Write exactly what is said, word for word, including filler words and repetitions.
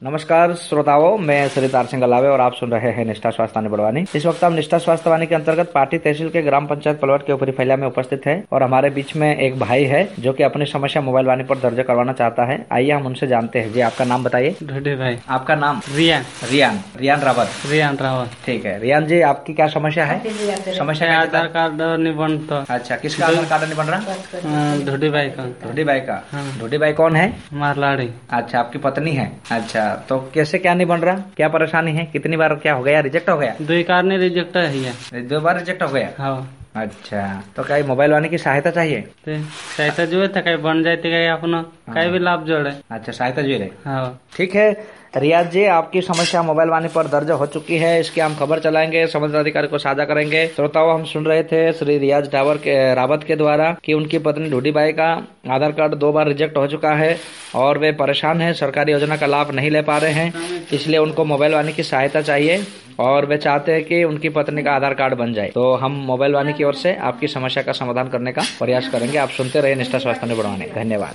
नमस्कार श्रोताओं, मैं श्री तार सिंह अलावे और आप सुन रहे हैं निष्ठा स्वास्थ्य वाणी बड़वानी। इस वक्त हम निष्ठा स्वास्थ्य वाणी के अंतर्गत पाटी तहसील के ग्राम पंचायत पलवट के ऊपरी फैला में उपस्थित है और हमारे बीच में एक भाई है जो कि अपनी समस्या मोबाइल वाणी पर दर्ज करवाना चाहता है। आइए हम उनसे जानते हैं। जी, आपका नाम बताइए। ढूढ़ी भाई। आपका नाम? रियान। रियान रियान रावत। रियान रावत। ठीक है रियान जी, आपकी क्या समस्या है? समस्या आधार कार्ड नहीं बनता। अच्छा, किसका आधार कार्ड नहीं बन रहा? ढूढ़ी भाई का। ढूढ़ी भाई का। ढूढ़ी भाई कौन है? मारलाड़ी। अच्छा, आपकी पत्नी है। अच्छा, तो कैसे क्या नहीं बन रहा? क्या परेशानी है? कितनी बार क्या हो गया? रिजेक्ट हो गया? दो कार ने रिजेक्ट है। दो बार रिजेक्ट हो गया? हाँ। अच्छा, तो क्या मोबाइल वाले की सहायता चाहिए? सहायता जो है कहीं बन जाए कहीं अपना कहीं भी लाभ जोड़े। अच्छा, सहायता जो है। हाँ ठीक है रियाज जी, आपकी समस्या मोबाइल वाणी पर दर्ज हो चुकी है। इसकी हम खबर चलाएंगे, संबंधित अधिकारी को साझा करेंगे। श्रोताओं, हम सुन रहे थे श्री रियाज डावर के रावत के द्वारा कि उनकी पत्नी ढूढ़ी बाई का आधार कार्ड दो बार रिजेक्ट हो चुका है और वे परेशान हैं, सरकारी योजना का लाभ नहीं ले पा रहे हैं, इसलिए उनको मोबाइल वाणी की सहायता चाहिए और वे चाहते हैं कि उनकी पत्नी का आधार कार्ड बन जाए। तो हम मोबाइल वाणी की ओर से आपकी समस्या का समाधान करने का प्रयास करेंगे। आप सुनते रहिए निष्ठा स्वास्थ्य वाणी बड़वानी। धन्यवाद।